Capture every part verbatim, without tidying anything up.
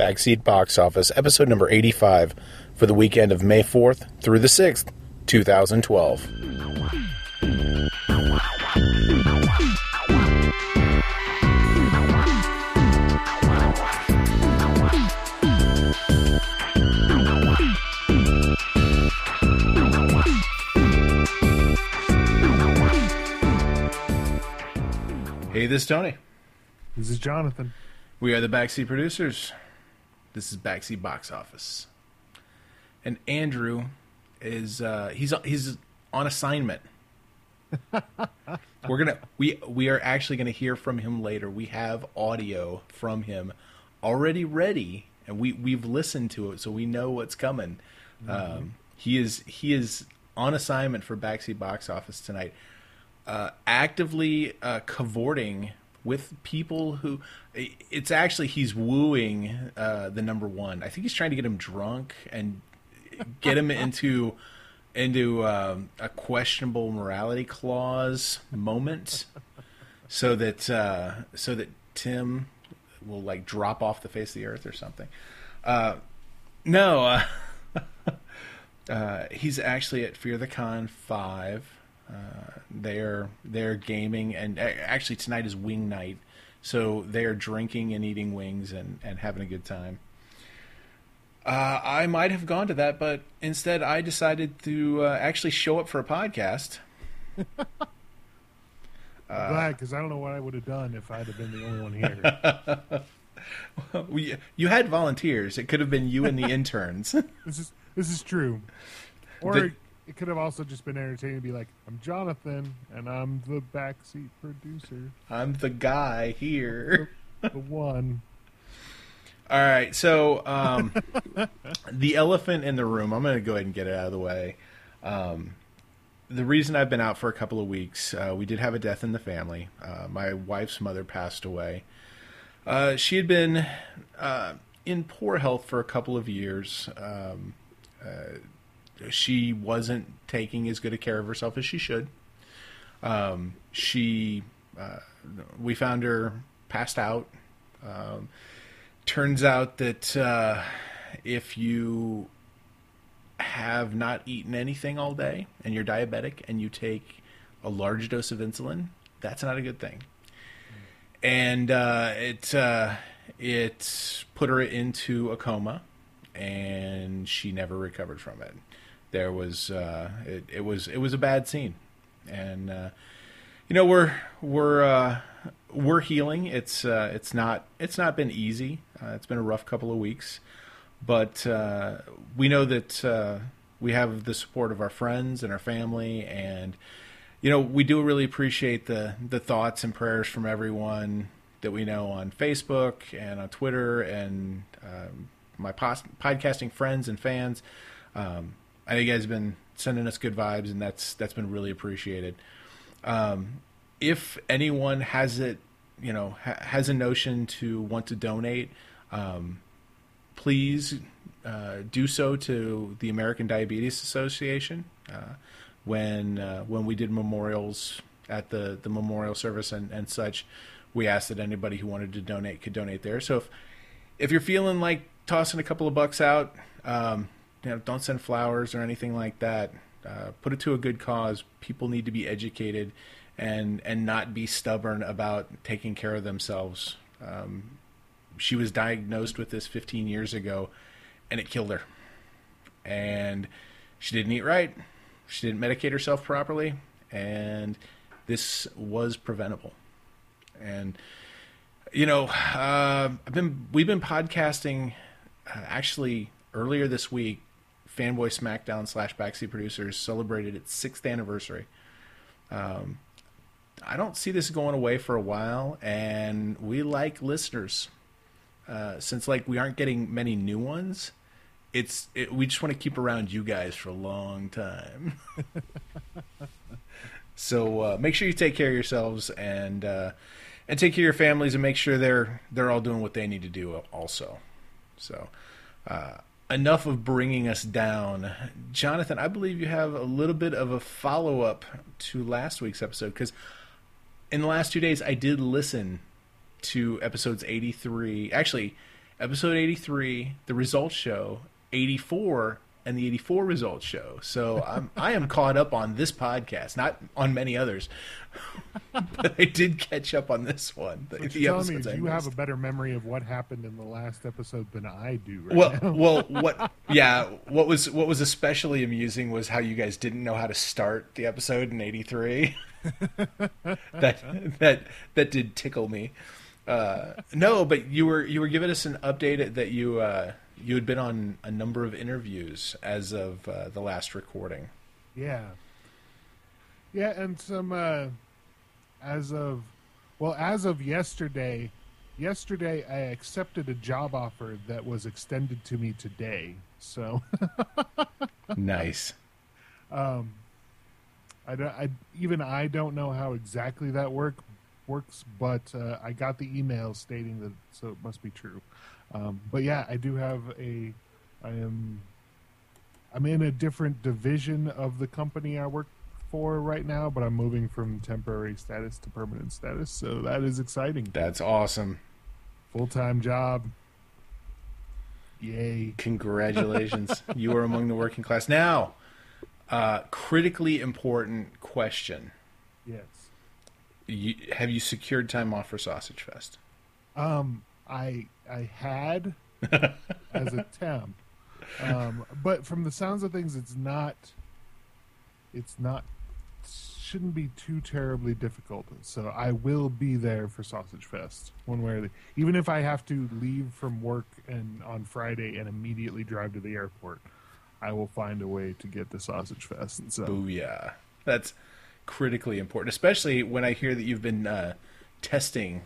Backseat Box Office, episode number eighty-five, for the weekend of May fourth through the sixth, twenty twelve. Hey, this is Tony. This is Jonathan. We are the Backseat Producers. This is Backseat Box Office. And Andrew is uh, he's he's on assignment. We're gonna we we are actually gonna hear from him later. We have audio from him already ready, and we we've listened to it, so we know what's coming. Mm-hmm. Um, he is he is on assignment for Backseat Box Office tonight. Uh, actively uh, cavorting with people who it's actually he's wooing uh, the number one. I think he's trying to get him drunk and get him into into um, a questionable morality clause moment, so that uh, so that Tim will like drop off the face of the earth or something. Uh, no, uh, uh, he's actually at Fear the Con five. Uh, they're they're gaming, and actually tonight is wing night, so they're drinking and eating wings and, and having a good time. Uh, I might have gone to that, but instead I decided to uh, actually show up for a podcast. I'm uh, glad, because I don't know what I would have done if I'd have been the only one here. Well, we, you had volunteers. It could have been you and the interns. This is this is true. Or the, it could have also just been entertaining to be like, I'm Jonathan, and I'm the backseat producer. I'm the guy here. The, the one. All right, so um, the elephant in the room, I'm going to go ahead and get it out of the way. Um, the reason I've been out for a couple of weeks, uh, we did have a death in the family. Uh, my wife's mother passed away. Uh, she had been uh, in poor health for a couple of years. Um, uh, she wasn't taking as good a care of herself as she should. Um, she, uh, we found her passed out. Um, turns out that uh, if you have not eaten anything all day and you're diabetic and you take a large dose of insulin, that's not a good thing. And uh, it uh, it put her into a coma, and she never recovered from it. There was uh, it, it was it was a bad scene, and uh, you know we're we're uh, we're healing. It's uh, it's not it's not been easy. Uh, it's been a rough couple of weeks, but uh, we know that uh, we have the support of our friends and our family, and you know we do really appreciate the the thoughts and prayers from everyone that we know on Facebook and on Twitter and um, my pos- podcasting friends and fans. Um, I think you guys have been sending us good vibes, and that's that's been really appreciated. Um, if anyone has it, you know, ha- has a notion to want to donate, um, please uh, do so to the American Diabetes Association. Uh, when uh, when we did memorials at the, the memorial service and, and such, we asked that anybody who wanted to donate could donate there. So if if you're feeling like tossing a couple of bucks out, um, you know, don't send flowers or anything like that. Uh, put it to a good cause. People need to be educated and and not be stubborn about taking care of themselves. Um, she was diagnosed with this fifteen years ago, and it killed her. And she didn't eat right. She didn't medicate herself properly, and this was preventable. And you know, uh, I've been we've been podcasting uh, actually earlier this week. Fanboy Smackdown slash Backseat Producers celebrated its sixth anniversary. Um, I don't see this going away for a while, and we like listeners. Uh, since like we aren't getting many new ones, it's it, we just want to keep around you guys for a long time. So uh, make sure you take care of yourselves and uh, and take care of your families, and make sure they're they're all doing what they need to do also. So. Uh, Enough of bringing us down. Jonathan, I believe you have a little bit of a follow-up to last week's episode, because in the last two days I did listen to episodes eighty-three, actually episode eighty-three, the results show, eighty-four, and the eighty-four results show. So I'm I am caught up on this podcast, not on many others, but I did catch up on this one. The, But the you're telling me episodes I you have a missed. better memory of what happened in the last episode than I do right Well, now. well, what? Yeah, what was what was especially amusing was how you guys didn't know how to start the episode in eighty-three. that that that did tickle me. Uh, no, but you were you were giving us an update that you uh, you had been on a number of interviews as of uh, the last recording. Yeah. Yeah, and some uh as of well, as of yesterday, yesterday I accepted a job offer that was extended to me today. So, Nice. um I, don't, I even I don't know how exactly that work works, but uh, I got the email stating that, so it must be true. Um, but yeah, I do have a. I am. I'm in a different division of the company I work for right now, but I'm moving from temporary status to permanent status, so that is exciting. That's awesome. Full time job. Yay! Congratulations. You are among the working class. Now, uh, critically important question. Yes. You, have you secured time off for Sausage Fest? Um, I I had as a temp, um, but from the sounds of things, it's not. It's not. Shouldn't be too terribly difficult. So I will be there for Sausage Fest, one way or the. Even if I have to leave from work and on Friday and immediately drive to the airport, I will find a way to get to Sausage Fest. So Booyah. That's critically important, especially when I hear that you've been uh, testing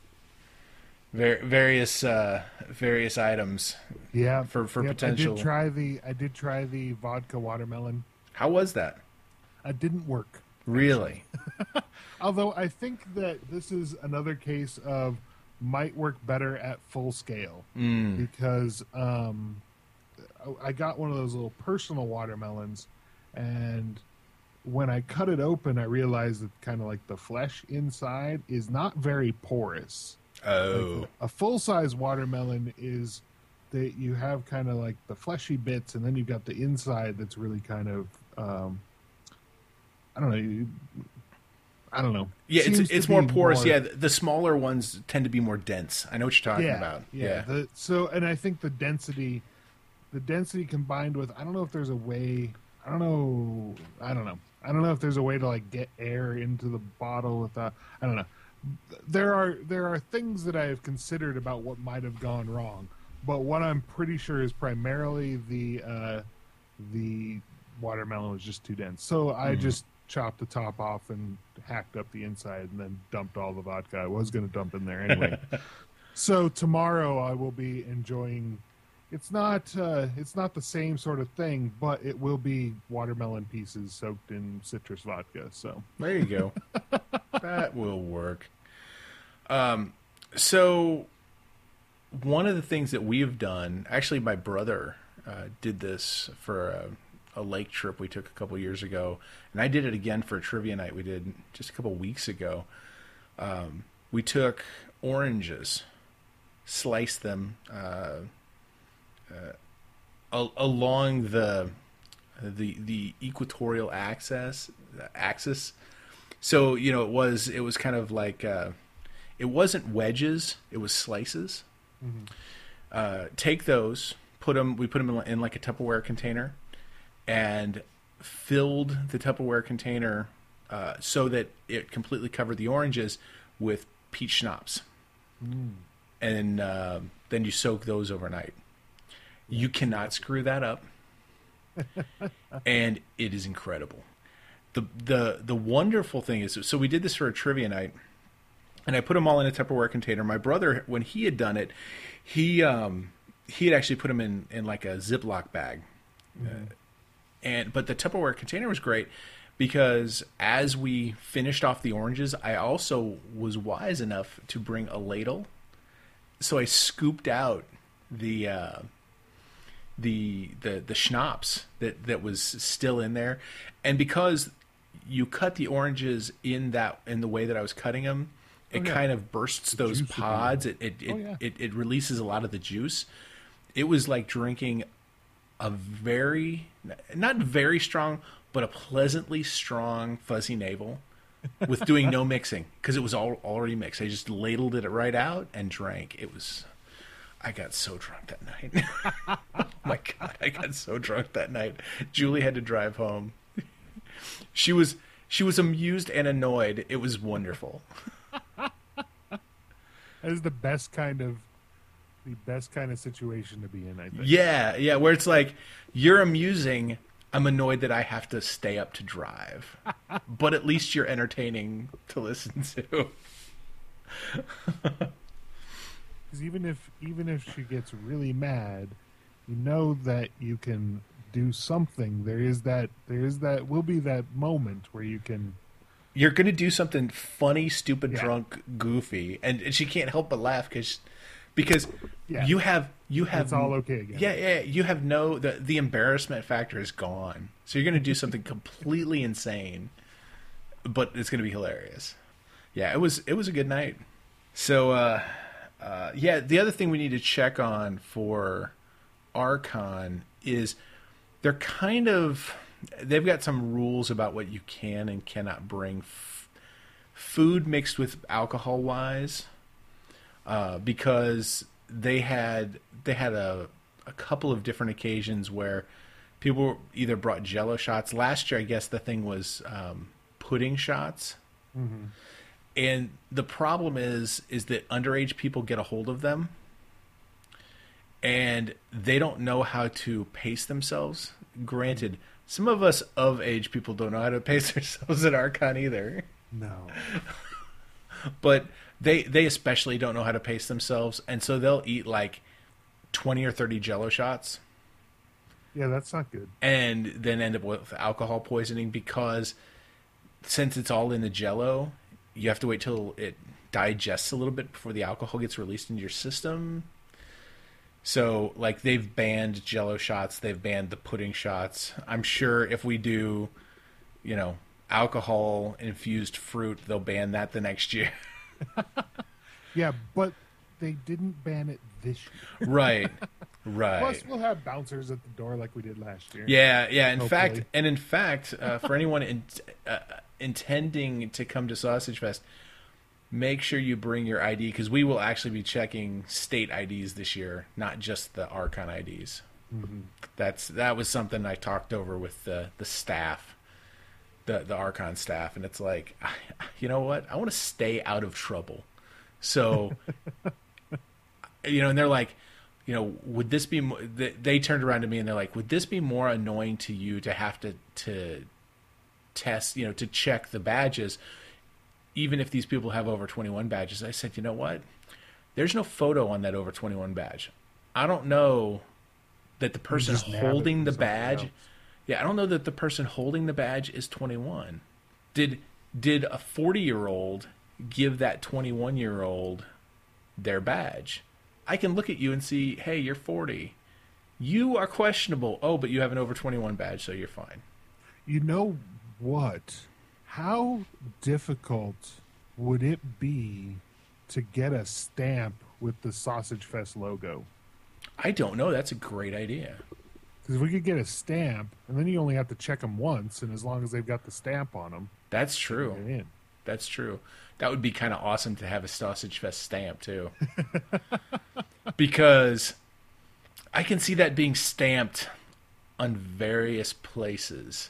ver- various uh, various items. yeah, For- for yep, potential- I did try the. I did try the vodka watermelon. How was that? It didn't work. Really? Although I think that this is another case of might work better at full scale Mm. because um, I got one of those little personal watermelons, and when I cut it open, I realized that kind of like the flesh inside is not very porous. Oh. Like a full size watermelon is that you have kind of like the fleshy bits, and then you've got the inside that's really kind of um, I don't know. You, I don't know. Yeah, it's Seems to it's be more porous. Yeah, the, the smaller ones tend to be more dense. I know what you're talking yeah, about. Yeah. Yeah. The, so, and I think the density, the density combined with, I don't know if there's a way. I don't know. I don't know. I don't know if there's a way to like get air into the bottle without. I don't know. There are there are things that I have considered about what might have gone wrong, but what I'm pretty sure is primarily the uh, the watermelon was just too dense. So I Mhm. just chopped the top off and hacked up the inside, and then dumped all the vodka I was going to dump in there anyway. So tomorrow I will be enjoying. It's not uh, it's not the same sort of thing, but it will be watermelon pieces soaked in citrus vodka. So There you go. That will work. Um, so one of the things that we've done, actually, my brother uh, did this for a, a lake trip we took a couple years ago, and I did it again for a trivia night we did just a couple weeks ago. Um, we took oranges, sliced them uh, uh, al- along the the the equatorial axis axis. So, you know, it was it was kind of like uh, it wasn't wedges, it was slices. Mhm. Uh, take those, put them. We put them in, in like a Tupperware container, and filled the Tupperware container uh, so that it completely covered the oranges with peach schnapps, Mm. and uh, then you soak those overnight. You cannot screw that up, and it is incredible. the the The wonderful thing is, so we did this for a trivia night, and I put them all in a Tupperware container. My brother, when he had done it, he um, he had actually put them in, in like a Ziploc bag, uh, and but the Tupperware container was great because as we finished off the oranges, I also was wise enough to bring a ladle, so I scooped out the. Uh, the the the schnapps that that was still in there, and because you cut the oranges in that in the way that I was cutting them, it oh, yeah. kind of bursts The those juice would be- pods. It it, Oh, it, yeah. it it releases a lot of the juice. It was like drinking a very, not very strong, but a pleasantly strong fuzzy navel with doing no mixing, because it was all already mixed. I just ladled it right out and drank. It was, I got so drunk that night. Oh my God, I got so drunk that night. Julie had to drive home. She was she was amused and annoyed. It was wonderful. That is the best kind of the best kind of situation to be in, I think. Yeah, yeah, where it's like, you're amusing, I'm annoyed that I have to stay up to drive. But at least you're entertaining to listen to. Because even if even if she gets really mad, you know that you can do something. There is that there is that will be that moment where you can You're going to do something funny, stupid, Yeah. drunk, goofy, and, and she can't help but laugh because because Yeah. you have you have It's all okay again. Yeah, yeah, you have no the the embarrassment factor is gone. So you're going to do something completely insane, but it's going to be hilarious. Yeah, it was it was a good night. So uh, uh, yeah, the other thing we need to check on for Archon is they're kind of they've got some rules about what you can and cannot bring f- food mixed with alcohol wise, uh, because they had they had a a couple of different occasions where people either brought Jello shots. Last year, I guess the thing was um, pudding shots. Mm-hmm. And the problem is is that underage people get a hold of them and they don't know how to pace themselves. Granted, some of us of age people don't know how to pace ourselves at Archon either. No. But they they especially don't know how to pace themselves, and so they'll eat like twenty or thirty Jello shots Yeah, that's not good. and then end up with alcohol poisoning because since it's all in the Jello, you have to wait till it digests a little bit before the alcohol gets released into your system. So, like, they've banned Jello shots, they've banned the pudding shots. I'm sure if we do, you know, alcohol infused fruit, they'll ban that the next year. Yeah, but they didn't ban it this year. Right, right. Plus, we'll have bouncers at the door like we did last year. Yeah, yeah. In Hopefully. fact, and in fact, uh, for anyone in, uh, intending to come to Sausage Fest, make sure you bring your I D because we will actually be checking state I Ds this year, not just the Archon I Ds. Mm-hmm. That's that was something I talked over with the the staff, the the Archon staff, and it's like, you know what? I want to stay out of trouble, so you know. And they're like, you know, would this be? mo- They they turned around to me and they're like, would this be more annoying to you to have to to test, you know, to check the badges, even if these people have over twenty-one badges? I said, you know what? There's no photo on that over twenty-one badge. I don't know that the person just nab it holding from the something badge. else. Yeah, I don't know that the person holding the badge is twenty-one. Did did a forty-year-old give that twenty-one-year-old their badge? I can look at you and see, hey, you're forty. You are questionable. Oh, but you have an over twenty-one badge, so you're fine. You know what? How difficult would it be to get a stamp with the Sausage Fest logo? I don't know. That's a great idea. Because if we could get a stamp, and then you only have to check them once, and as long as they've got the stamp on them, That's true. they're in. That's true. That would be kind of awesome to have a Sausage Fest stamp, too. Because I can see that being stamped on various places.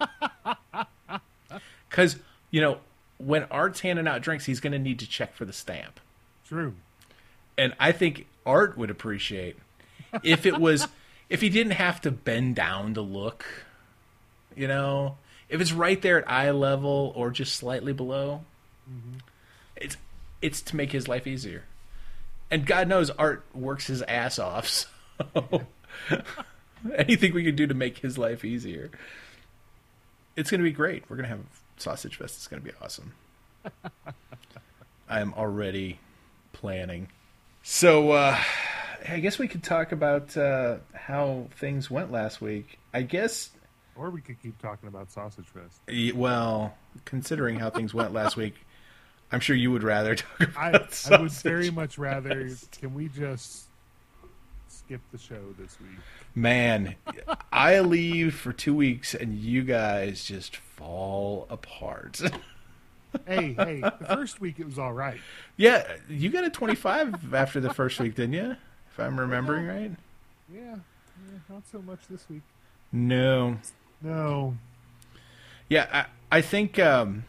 Because, you know, when Art's handing out drinks, he's going to need to check for the stamp. True. And I think Art would appreciate if it was, if he didn't have to bend down to look, you know, if it's right there at eye level or just slightly below, Mm-hmm. it's it's to make his life easier. And God knows Art works his ass off, so anything we can do to make his life easier. It's going to be great. We're going to have Sausage Fest. It's going to be awesome. I'm already planning. So, uh, I guess we could talk about uh, how things went last week. I guess, Or we could keep talking about Sausage Fest. y- well, considering how things went last week, I'm sure you would rather talk about I, sausage. I would very much rather. Can we just skip the show this week? Man, I leave for two weeks and you guys just fall apart. Hey, hey, the first week it was all right. Yeah, you got a twenty-five after the first week, didn't you? If I'm remembering yeah. right. Yeah, yeah, not so much this week. No. No. Yeah, I, I think um,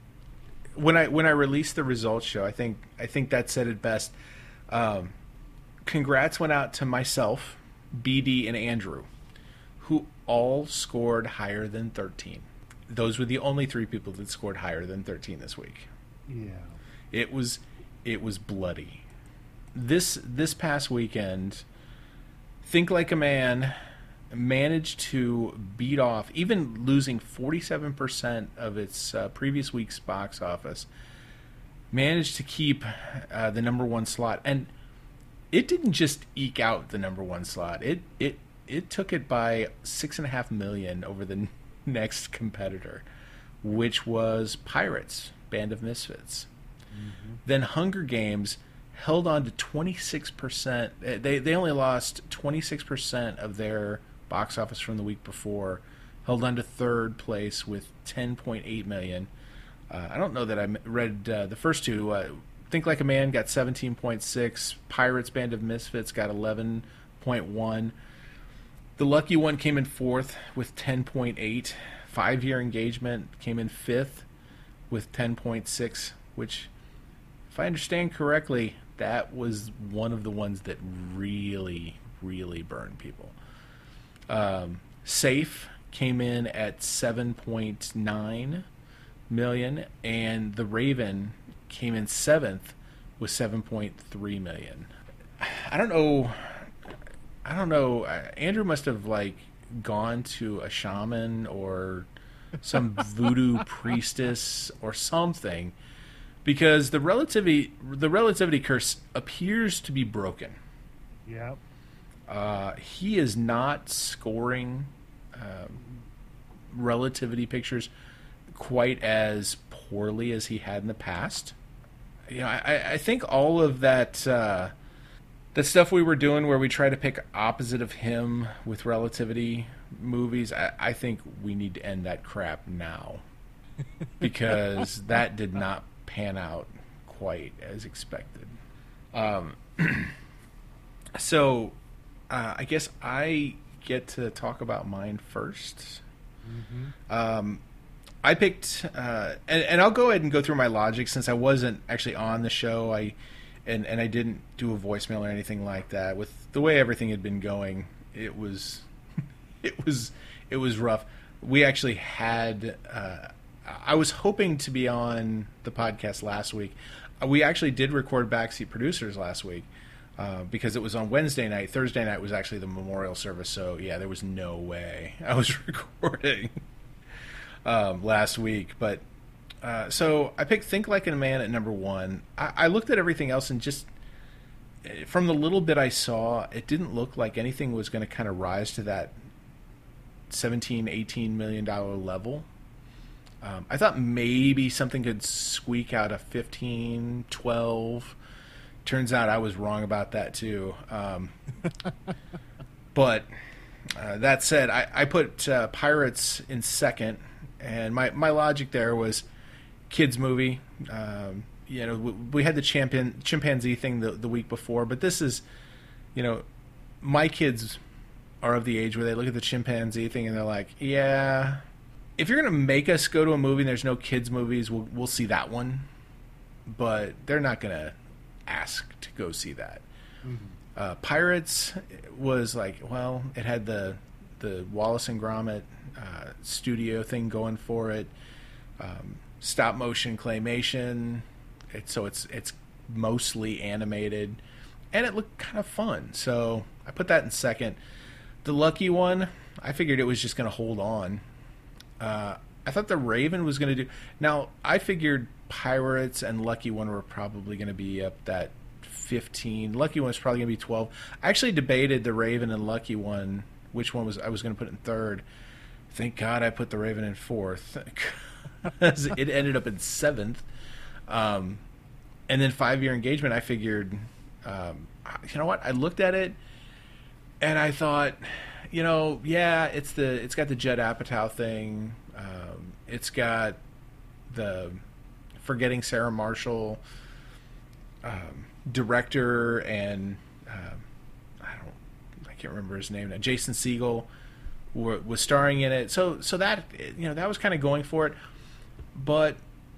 when I when I released the results show, I think I think that said it best. Um, congrats went out to myself, B D, and Andrew, who all scored higher than thirteen. Those were the only three people that scored higher than thirteen this week. Yeah. It was it was bloody. This this past weekend, Think Like a Man managed to beat off, even losing forty-seven percent of its uh, previous week's box office, managed to keep uh, the number one slot. And it didn't just eke out the number one slot. It it it took it by six and a half million over the next competitor, which was Pirates, Band of Misfits. Mm-hmm. Then Hunger Games held on to twenty-six percent. They they only lost twenty-six percent of their box office from the week before, held on to third place with ten point eight million. Uh, I don't know that I read uh, the first two. Uh, Think Like a Man got seventeen point six. Pirates, Band of Misfits got eleven point one. The Lucky One came in fourth with ten point eight. Five Year Engagement came in fifth with ten point six, which, if I understand correctly, that was one of the ones that really, really burned people. Um, Safe came in at seven point nine million, and The Raven came in seventh with seven point three million. I don't know. I don't know. Andrew must have like gone to a shaman or some voodoo priestess or something, because the relativity the relativity curse appears to be broken. Yeah. Uh, he is not scoring um, relativity pictures quite as poorly as he had in the past. You know, I, I think all of that uh, that stuff we were doing where we try to pick opposite of him with relativity movies, I, I think we need to end that crap now, because that did not pan out quite as expected. Um, so uh, I guess I get to talk about mine first. Mm-hmm. Um, I picked, uh, and, and I'll go ahead and go through my logic since I wasn't actually on the show. I and and I didn't do a voicemail or anything like that. With the way everything had been going, it was it was it was rough. We actually had. Uh, I was hoping to be on the podcast last week. We actually did record Backseat Producers last week uh, because it was on Wednesday night. Thursday night was actually the memorial service, so yeah, there was no way I was recording um, last week. But uh, so I picked Think Like a Man at number one. I, I looked at everything else and just from the little bit I saw, it didn't look like anything was going to kind of rise to that seventeen, eighteen million dollar level. Um, I thought maybe something could squeak out a fifteen, twelve. Turns out I was wrong about that too. Um, but uh, that said, I, I put uh, Pirates in second, and my, my logic there was kids movie. Um, you know, we, we had the champion chimpanzee thing the, the week before, but this is, you know, my kids are of the age where they look at the chimpanzee thing and they're like, yeah, if you're going to make us go to a movie and there's no kids movies, we'll, we'll see that one. But they're not going to ask to go see that. Mm-hmm. Uh, Pirates was like, well, it had the the Wallace and Gromit uh, studio thing going for it. Um, stop motion claymation. It, so it's it's mostly animated. And it looked kind of fun. So I put that in second. The Lucky One, I figured it was just going to hold on. Uh, I thought The Raven was going to do... Now, I figured Pirates and Lucky One were probably going to be up that fifteen. Lucky One was probably going to be twelve. I actually debated The Raven and Lucky One, which one was I was going to put in third. Thank God I put The Raven in fourth, because it ended up in seventh. Um, and then Five Year Engagement, I figured, um, you know what? I looked at it and I thought, you know, yeah, it's the it's got the Judd Apatow thing. Um, it's got the Forgetting Sarah Marshall um, director and um, I don't I can't remember his name now. Jason Segel were, was starring in it. So so that you know that was kind of going for it, but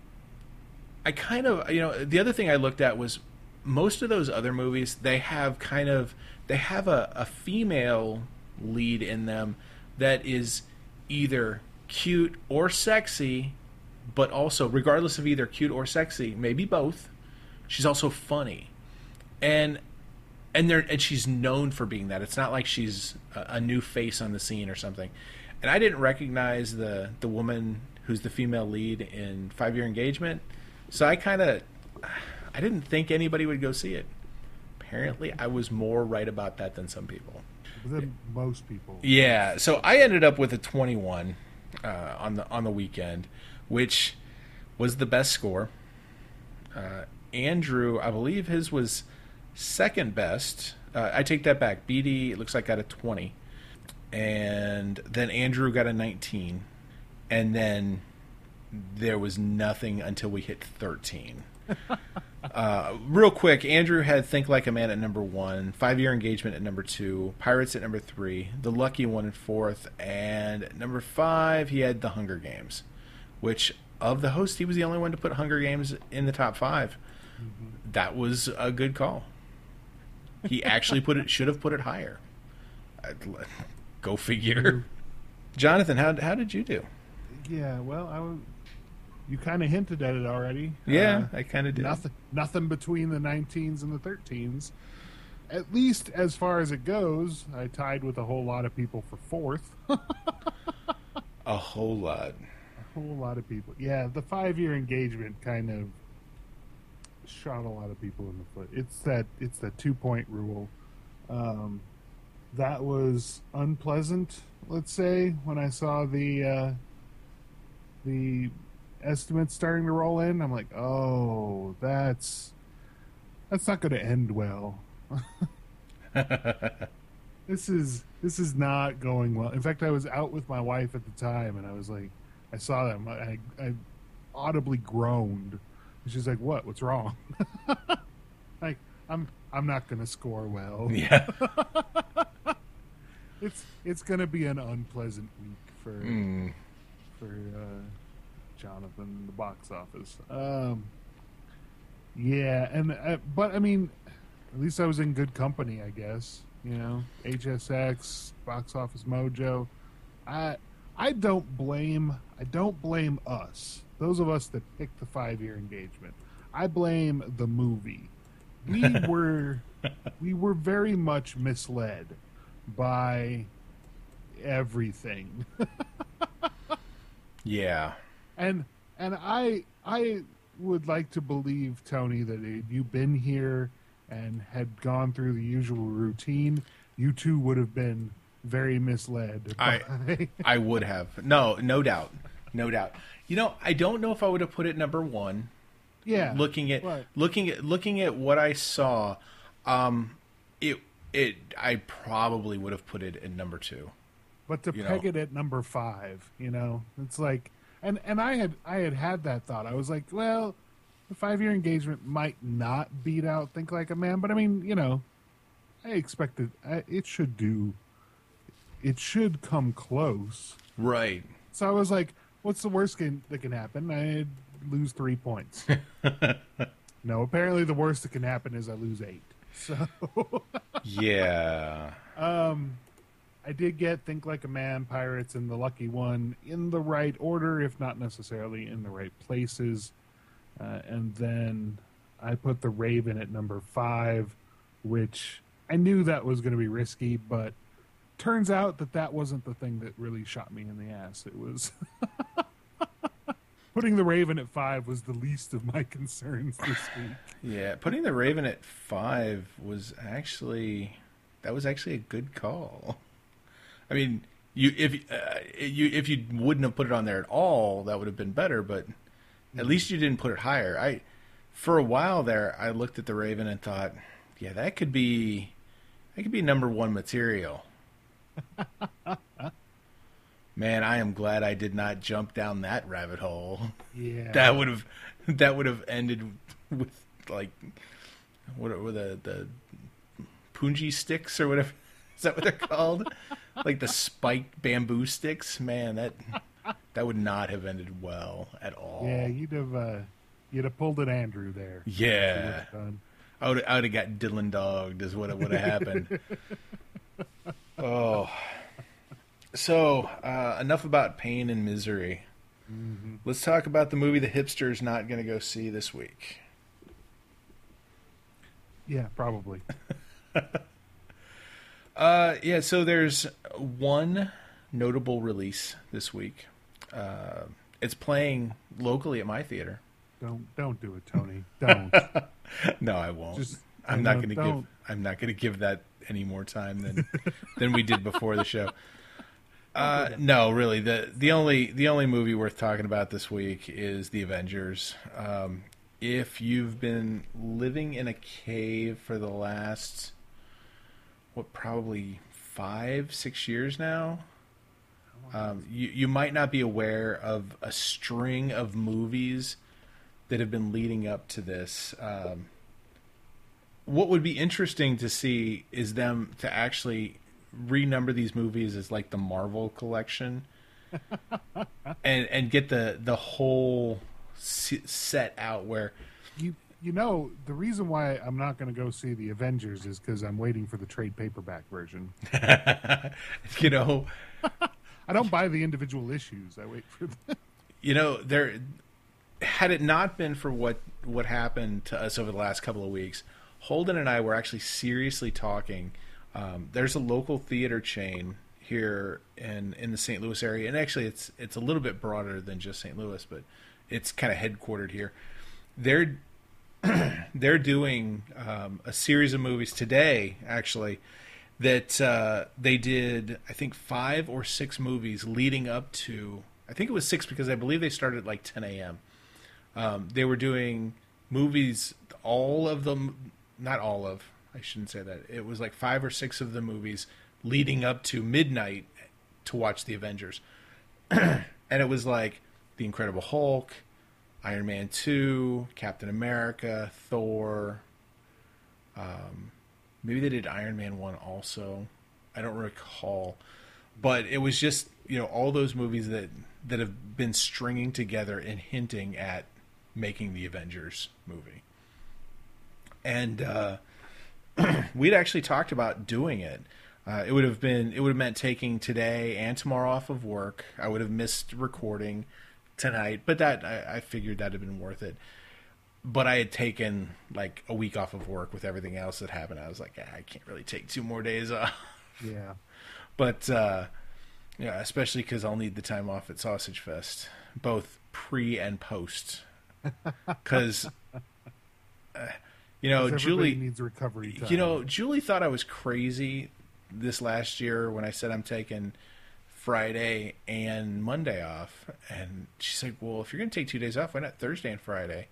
I kind of you know the other thing I looked at was most of those other movies, they have kind of they have a, a female lead in them that is either cute or sexy, but also regardless of either cute or sexy, maybe both, she's also funny, and and there and she's known for being that. It's not like she's a, a new face on the scene or something. And I didn't recognize the the woman who's the female lead in Five Year Engagement, so I kind of I didn't think anybody would go see it. Apparently, I was more right about that than some people. Than most people. Yeah, so I ended up with a twenty-one uh, on the on the weekend, which was the best score. Uh, Andrew, I believe his was second best. Uh, I take that back. B D, it looks like, got a twenty. And then Andrew got a nineteen. And then there was nothing until we hit thirteen. uh, real quick, Andrew had Think Like a Man at number one, Five Year Engagement at number two, Pirates at number three, The Lucky One at fourth, and at number five he had The Hunger Games, which of the hosts he was the only one to put Hunger Games in the top five. Mm-hmm. That was a good call. He actually put it should have put it higher. I'd, go figure. Jonathan, how how did you do? Yeah, well, I was. You kind of hinted at it already. Yeah, uh, I kind of did. Nothing, nothing between the nineteens and the thirteens. At least as far as it goes, I tied with a whole lot of people for fourth. A whole lot. A whole lot of people. Yeah, the five-year engagement kind of shot a lot of people in the foot. It's that it's the two-point rule. Um, that was unpleasant, let's say, when I saw the uh, the estimates starting to roll in. I'm like, oh, that's that's not going to end well. This is this is not going well. In fact, I was out with my wife at the time, and I was like, I saw them. I, I audibly groaned. And she's like, "What? What's wrong?" Like, I'm I'm not going to score well. Yeah. it's it's going to be an unpleasant week for mm. for uh, Jonathan in the box office. Um, yeah, and uh, but I mean, at least I was in good company, I guess. You know, H S X, Box Office Mojo. I I don't blame I don't blame us. Those of us that picked the five-year engagement. I blame the movie. We were we were very much misled by everything. Yeah. And and I I would like to believe, Tony, that had you been here and had gone through the usual routine, you too would have been very misled. I by... I would have. No, no doubt. No doubt. You know, I don't know if I would have put it number one. Yeah. Looking at right. looking at looking at what I saw, um it it I probably would have put it in number two. But to you peg know? it at number five, you know, it's like and and I had I had had that thought. I was like, well, the five-year engagement might not beat out Think Like a Man, but I mean, you know, I expected I, it should do. It should come close, Right. so I was like, "What's the worst can, that can happen? I lose three points." No, apparently the worst that can happen is I lose eight. So, Yeah. um, I did get Think Like a Man, Pirates, and The Lucky One in the right order, if not necessarily in the right places. Uh, and then I put The Raven at number five, which I knew that was going to be risky, but turns out that that wasn't the thing that really shot me in the ass. It was putting The Raven at five was the least of my concerns this week. Yeah, putting The Raven at five was actually that was actually a good call. I mean, you if uh, you if you wouldn't have put it on there at all, that would have been better. But at least you didn't put it higher. I For a while there, I looked at the Raven and thought, yeah, that could be that could be number one material. Man, I am glad I did not jump down that rabbit hole. Yeah. That would have that would have ended with like what were the the punji sticks or whatever. Is that what they're called? Like the spiked bamboo sticks? Man, that that would not have ended well at all. Yeah, you'd have uh, you'd have pulled an Andrew there. Yeah. I would I would have got Dylan dogged is what would have happened. Oh. So, uh, enough about pain and misery. Mm-hmm. Let's talk about the movie the hipster's not going to go see this week. Yeah, probably. uh, yeah, so there's one notable release this week. Uh, it's playing locally at my theater. Don't don't do it, Tony. Don't. No, I won't. Just, I'm not know, going to give. don't. I'm not going to give that any more time than than we did before the show. Uh, no, really. the the only the only movie worth talking about this week is The Avengers. Um, if you've been living in a cave for the last what probably five six years now, um, you you might not be aware of a string of movies that have been leading up to this. Um, what would be interesting to see is them to actually renumber these movies as like the Marvel collection and and get the the whole set out where you you know the reason why I'm not going to go see the Avengers is because I'm waiting for the trade paperback version. You know, I don't buy the individual issues. I wait for them. You know, there had it not been for what what happened to us over the last couple of weeks, Holden and I were actually seriously talking. Um, there's a local theater chain here in, in the Saint Louis area, and actually it's it's a little bit broader than just Saint Louis, but it's kind of headquartered here. They're they're doing um, a series of movies today, actually, that uh, they did, I think, five or six movies leading up to, I think it was six because I believe they started at like ten a.m. Um, they were doing movies, all of them, not all of, I shouldn't say that. It was like five or six of the movies leading up to midnight to watch The Avengers. And it was like The Incredible Hulk, Iron Man two, Captain America, Thor. Um, maybe they did Iron Man one also. I don't recall. But it was just, you know, all those movies that, that have been stringing together and hinting at making the Avengers movie. And, uh, we'd actually talked about doing it. Uh, it would have been it would have meant taking today and tomorrow off of work. I would have missed recording tonight, but that I, I figured that'd have been worth it. But I had taken like a week off of work with everything else that happened. I was like, ah, I can't really take two more days off. Yeah. But uh, yeah, especially because I'll need the time off at Sausage Fest, both pre and post. Because. Uh, You know, Julie needs recovery time. You know, Julie thought I was crazy this last year when I said I'm taking Friday and Monday off, and she's like, "Well, if you're going to take two days off, why not Thursday and Friday?"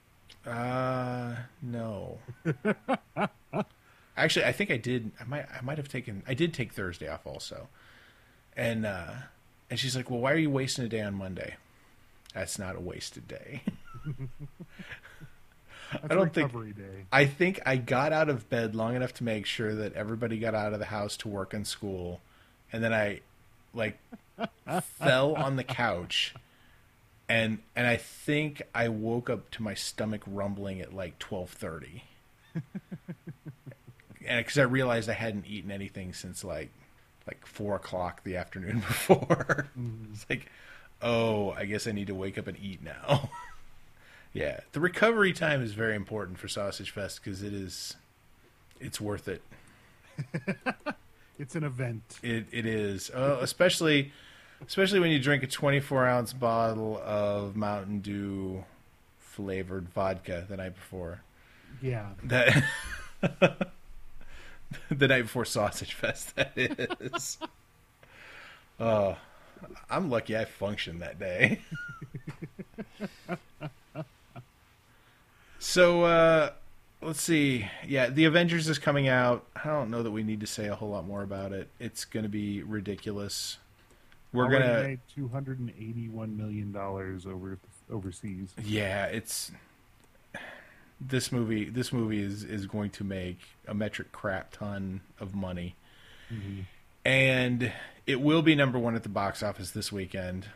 Uh, no. Actually, I think I did. I might. I might have taken. I did take Thursday off also, and uh, and she's like, "Well, why are you wasting a day on Monday?" That's not a wasted day. That's I don't recovery think. Day. I think I got out of bed long enough to make sure that everybody got out of the house to work and school, and then I, like, fell on the couch, and and I think I woke up to my stomach rumbling at like twelve thirty, and because I realized I hadn't eaten anything since like like four o'clock the afternoon before. Mm. It's like, oh, I guess I need to wake up and eat now. Yeah, the recovery time is very important for Sausage Fest because it is, it's worth it. It's an event. It it is, uh, especially, especially when you drink a twenty-four ounce bottle of Mountain Dew flavored vodka the night before. Yeah. That the night before Sausage Fest. That is. Oh, I'm lucky I functioned that day. So uh, let's see. Yeah, the Avengers is coming out. I don't know that we need to say a whole lot more about it. It's going to be ridiculous. We're Already gonna made two hundred and eighty-one million dollars over overseas. Yeah, it's this movie. This movie is is going to make a metric crap ton of money, Mm-hmm. and it will be number one at the box office this weekend.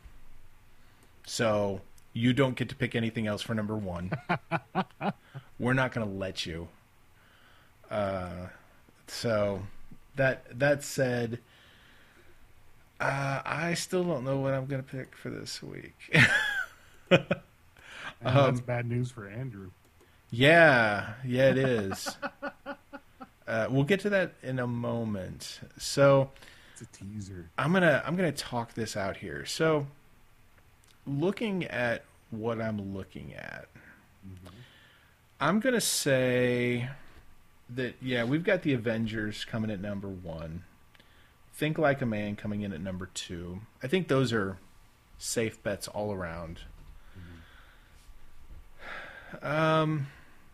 So you don't get to pick anything else for number one. We're not going to let you. Uh, so that that said, uh, I still don't know what I'm going to pick for this week. And Um, that's bad news for Andrew. Yeah, yeah, it is. uh, we'll get to that in a moment. So It's a teaser. I'm gonna I'm gonna talk this out here. So looking at what I'm looking at, Mm-hmm. I'm gonna say that yeah, we've got the Avengers coming at number one. Think Like a Man coming in at number two. I think those are safe bets all around. Um,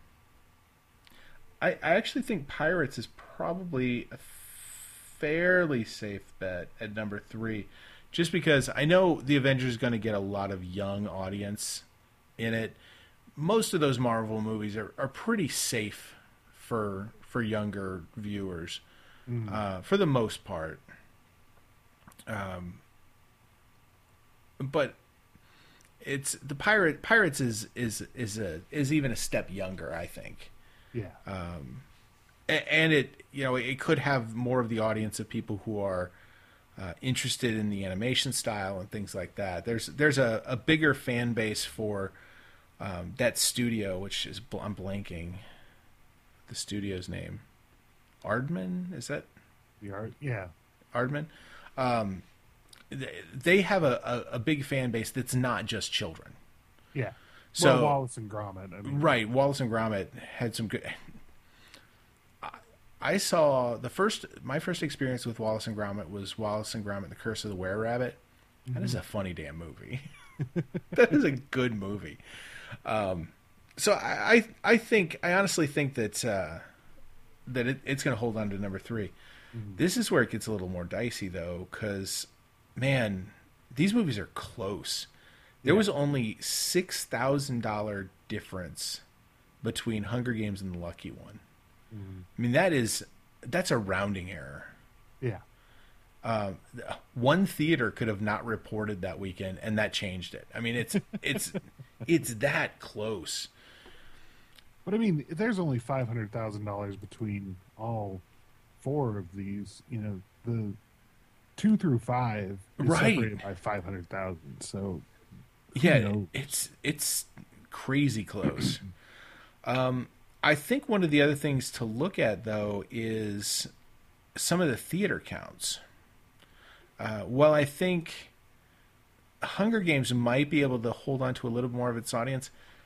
I I actually think Pirates is probably a fairly safe bet at number three, just because I know the Avengers is going to get a lot of young audience in it. Most of those Marvel movies are, are pretty safe for for younger viewers, Mm. uh, for the most part. Um, but it's the pirate Pirates is is is a is even a step younger, I think. Yeah. Um, a- and it you know it could have more of the audience of people who are uh, interested in the animation style and things like that. There's there's a, a bigger fan base for um, that studio, which is bl- I'm blanking the studio's name. Aardman, is that The art. Yeah. Aardman? Um, th- they have a, a, a big fan base that's not just children. Yeah. So well, Wallace and Gromit. I mean, right, Wallace and Gromit had some good. I, I saw the first. My first experience with Wallace and Gromit was Wallace and Gromit: The Curse of the Were Rabbit. That is a funny damn movie. That is a good movie. Um, so I, I, I think I honestly think that uh, that it, it's going to hold on to number three. Mhm. This is where it gets a little more dicey, though, because man, these movies are close. There Yeah. was only six thousand dollar difference between Hunger Games and The Lucky One. Mhm. I mean, that is that's a rounding error. Yeah. Um, one theater could have not reported that weekend, and that changed it. I mean, it's it's it's that close. But I mean, there's only five hundred thousand dollars between all four of these. You know, the two through five is Right. separated by five hundred thousand. So Yeah, knows? it's it's crazy close. um, I think one of the other things to look at though is some of the theater counts. Uh, well, I think Hunger Games might be able to hold on to a little more of its audience.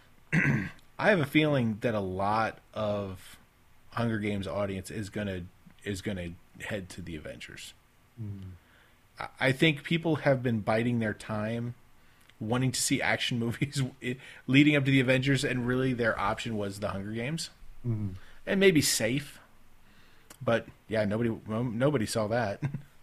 I have a feeling that a lot of Hunger Games audience is gonna is gonna head to the Avengers. mm, I- I think people have been biding their time, wanting to see action movies i- leading up to the Avengers, and really their option was the Hunger Games, mm, and maybe safe. But yeah, nobody nobody saw that.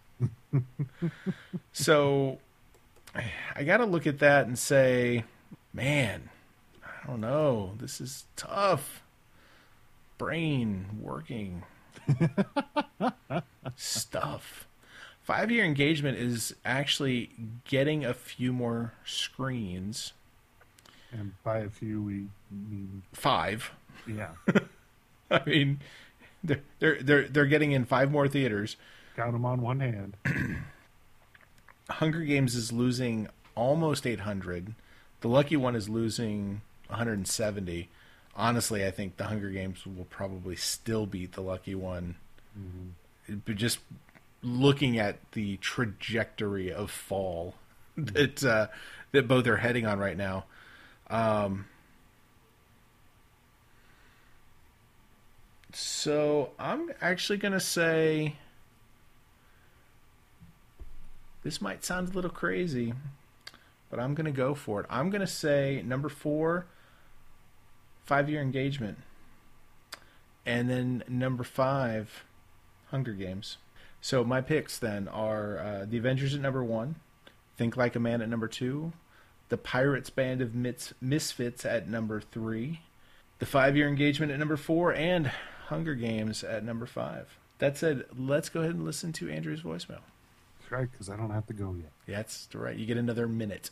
So I got to look at that and say, man, I don't know. This is tough. Brain working. Stuff. Five year engagement is actually getting a few more screens. and by a few we mean Five. yeah. I mean, they're they're they're, they're getting in five more theaters. Count them on one hand. Hunger Games is losing almost eight hundred. The Lucky One is losing one hundred seventy. Honestly, I think the Hunger Games will probably still beat the Lucky One. Mhm. But just looking at the trajectory of fall that uh, that both are heading on right now. Um, so I'm actually going to say this might sound a little crazy, but I'm going to go for it. I'm going to say number four, Five-Year Engagement. And then number five, Hunger Games. So my picks then are uh, The Avengers at number one, Think Like a Man at number two, The Pirates Band of Mis- Misfits at number three, The Five-Year Engagement at number four, and Hunger Games at number five. That said, let's go ahead and listen to Andrew's voicemail. That's right, because I don't have to go yet. Yeah, that's right. You get another minute.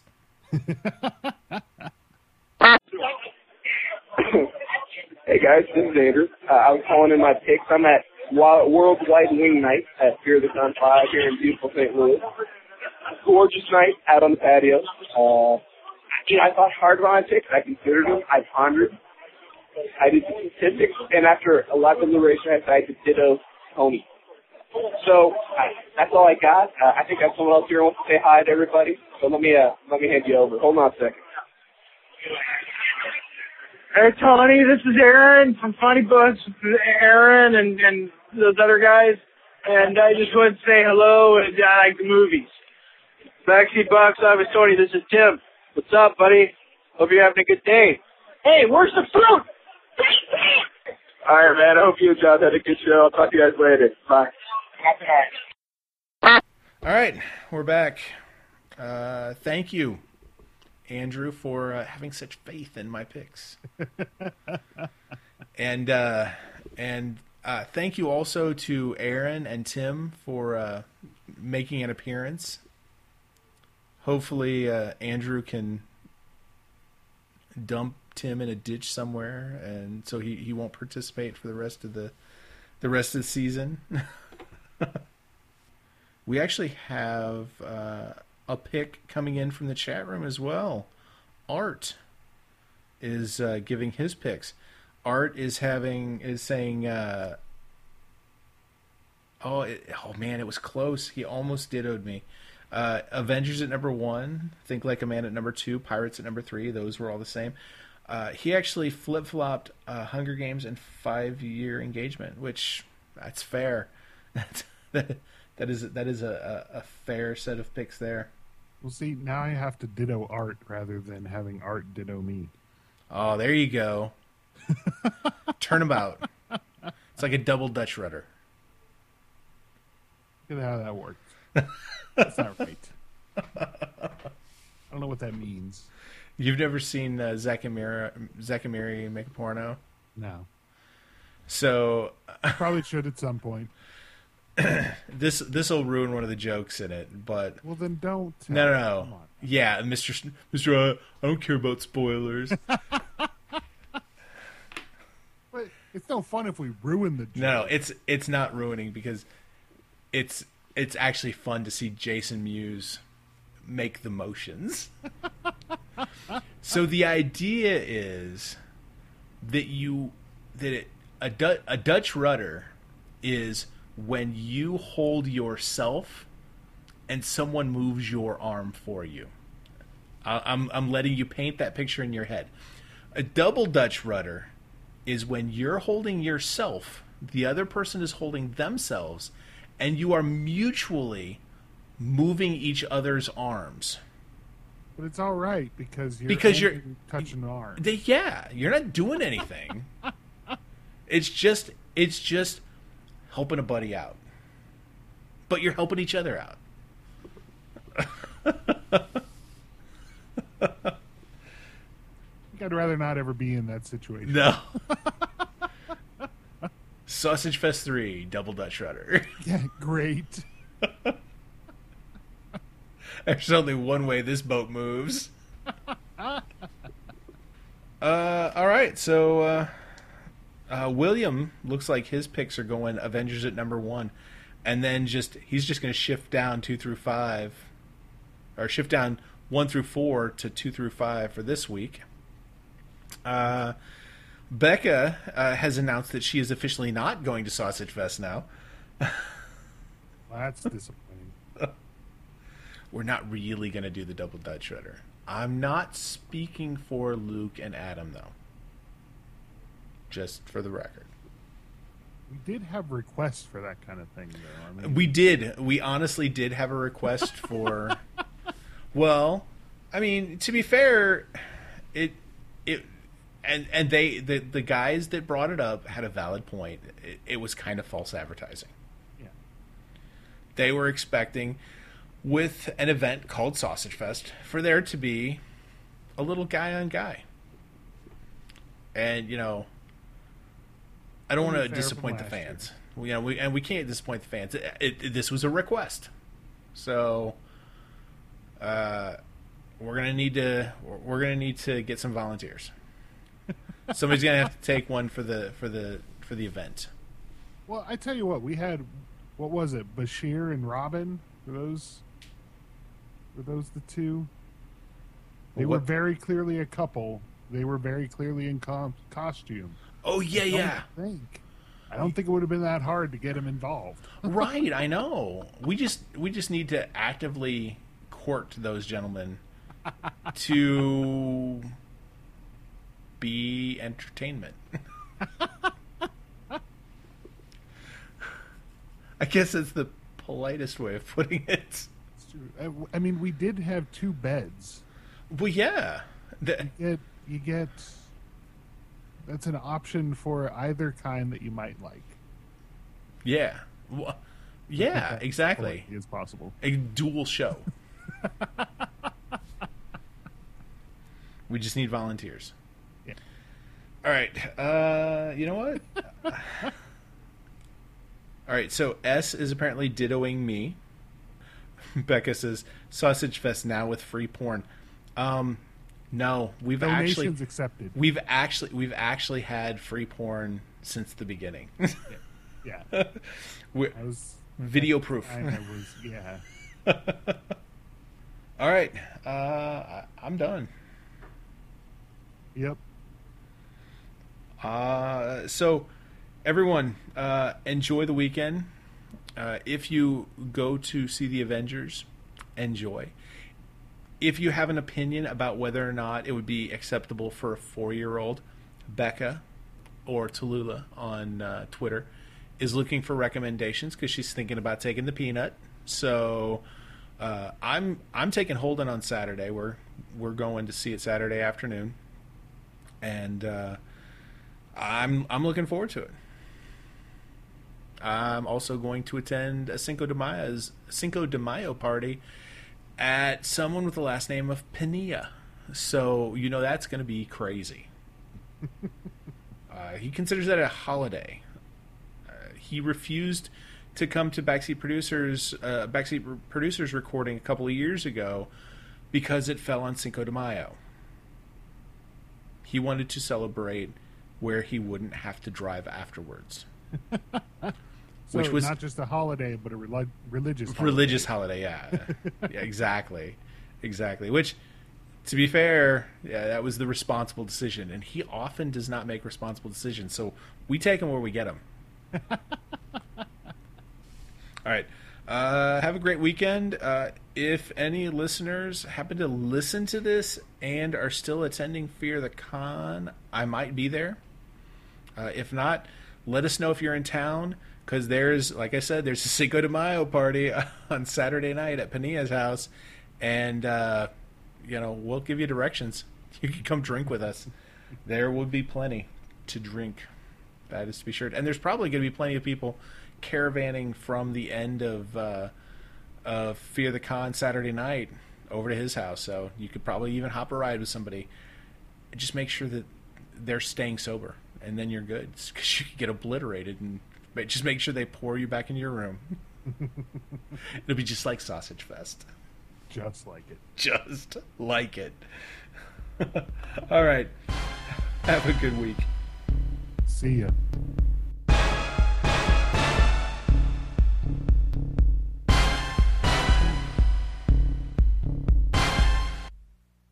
Hey guys, this is Andrew. Uh, I was calling in my picks. I'm at Worldwide Wing Night at Fear the Sun five here in beautiful Saint Louis. Gorgeous night out on the patio. Uh, you know, I thought hard about my picks. I considered them. I pondered. I did the statistics, and after a lot of deliberation, I decided to ditto Tony. So uh, that's all I got. Uh, I think I have someone else here who wants to say hi to everybody. So let me uh, let me hand you over. Hold on a second. Hey, Tony, this is Aaron from Funny Books, Aaron and, and those other guys. And I just want to say hello, and I like the movies. Backseat Box Office, Tony, this is Tim. What's up, buddy? Hope you're having a good day. Hey, where's the fruit? All right, man. I hope you and John had a good show. I'll talk to you guys later. Bye. All right, we're back. Uh, thank you, Andrew, for uh, having such faith in my picks. and uh, and uh, thank you also to Aaron and Tim for uh, making an appearance. Hopefully, uh, Andrew can dump Tim in a ditch somewhere, and so he, he won't participate for the rest of the the rest of the season. We actually have uh, a pick coming in from the chat room as well. Art is uh, giving his picks. Art is having is saying, uh, "Oh, it, oh man, it was close. He almost dittoed me." Uh, Avengers at number one, Think Like a Man at number two, Pirates at number three. Those were all the same. Uh, he actually flip flopped uh, Hunger Games and Five Year Engagement, which that's fair. That's, that that is that is a, a, a fair set of picks there. Well, see, now I have to ditto Art rather than having Art ditto me. Oh, there you go. Turnabout. It's like a double Dutch rudder. Look at how that works. That's not right. I don't know what that means. You've never seen uh, Zack and Miri, Zack and Miri make a porno? No. So probably should at some point. this this will ruin one of the jokes in it, but well, then don't. No, no, no. Come on. Yeah, Mister S- Mister Uh, I don't care about spoilers. But it's no fun if we ruin the joke. No, it's it's not ruining because it's it's actually fun to see Jason Mewes make the motions. So the idea is that you that it, a du- a Dutch rudder is when you hold yourself and someone moves your arm for you. I, I'm I'm letting you paint that picture in your head. A double Dutch rudder is when you're holding yourself, the other person is holding themselves, and you are mutually moving each other's arms. But it's all right because you're because you're touching the arm. They, yeah, you're not doing anything. It's just it's just helping a buddy out, but you're helping each other out. I'd rather not ever be in that situation. No. Sausage Fest three, Double Dutch Rudder. Yeah, great. There's only one way this boat moves. uh, all right, so uh, uh, William looks like his picks are going Avengers at number one, and then just he's just going to shift down two through five, or shift down one through four to two through five for this week. Uh, Becca uh, has announced that she is officially not going to Sausage Fest now. Well, that's disappointing. We're not really going to do the Double Dutch Rudder. I'm not speaking for Luke and Adam, though. Just for the record. We did have requests for that kind of thing, though. I mean, we did. We honestly did have a request for... Well, I mean, to be fair, it it and and they the the guys that brought it up had a valid point. It, it was kind of false advertising. Yeah. They were expecting, with an event called Sausage Fest, for there to be a little guy on guy. And you know, I don't want to disappoint the fans. We, you know, we and we can't disappoint the fans. It, it, it, this was a request, so uh, we're gonna need to we're gonna need to get some volunteers. Somebody's gonna have to take one for the for the for the event. Well, I tell you what, we had what was it, Bashir and Robin? Were those were those the two? They What? were very clearly a couple. They were very clearly in com- costume. Oh yeah, I don't yeah. think. I don't think it would have been that hard to get him involved. Right, I know. We just we just need to actively court those gentlemen to be entertainment. I guess that's the politest way of putting it. It's true. I, I mean, we did have two beds. Well, yeah. The, You get, you get that's an option for either kind that you might like. yeah. Well, yeah, exactly. Is possible. A dual show. We just need volunteers. Yeah. All right. Uh, you know what? All right. So S is apparently dittoing me. Becca says Sausage Fest now with free porn. Um, no, we've Donations actually accepted. we've actually we've actually had free porn since the beginning. Yeah. we I was video proof. I, I was yeah. All right. Uh, I- I'm done. Yep. Uh, so, everyone, uh, enjoy the weekend. Uh, if you go to see the Avengers, enjoy. If you have an opinion about whether or not it would be acceptable for a four-year-old, Becca or Tallulah on uh, Twitter is looking for recommendations because she's thinking about taking the peanut. So, uh, I'm I'm taking Holden on Saturday. We're we're going to see it Saturday afternoon, and uh, I'm I'm looking forward to it. I'm also going to attend a Cinco de Mayo's Cinco de Mayo party at someone with the last name of Pinilla. So you know that's going to be crazy. uh, he considers that a holiday. Uh, he refused to come to Backseat Producers uh, Backseat Producers recording a couple of years ago because it fell on Cinco de Mayo. He wanted to celebrate where he wouldn't have to drive afterwards. So Which was not just a holiday, but a relig- religious holiday. religious holiday, yeah. Yeah, exactly. Exactly. Which, to be fair, yeah, that was the responsible decision. And he often does not make responsible decisions. So we take him where we get him. All right. Uh, have a great weekend. Uh, if any listeners happen to listen to this and are still attending Fear the Con, I might be there. Uh, if not, let us know if you're in town. Because there's, like I said, there's a Cinco de Mayo party on Saturday night at Panilla's house. And, uh, you know, we'll give you directions. You can come drink with us. There will be plenty to drink. That is to be sure. And there's probably going to be plenty of people caravanning from the end of, uh, of Fear the Con Saturday night over to his house. So you could probably even hop a ride with somebody. Just make sure that they're staying sober. And then you're good. Because you could get obliterated and... But just make sure they pour you back in your room. It'll be just like Sausage Fest. Just like it. Just like it. All right. Have a good week. See ya.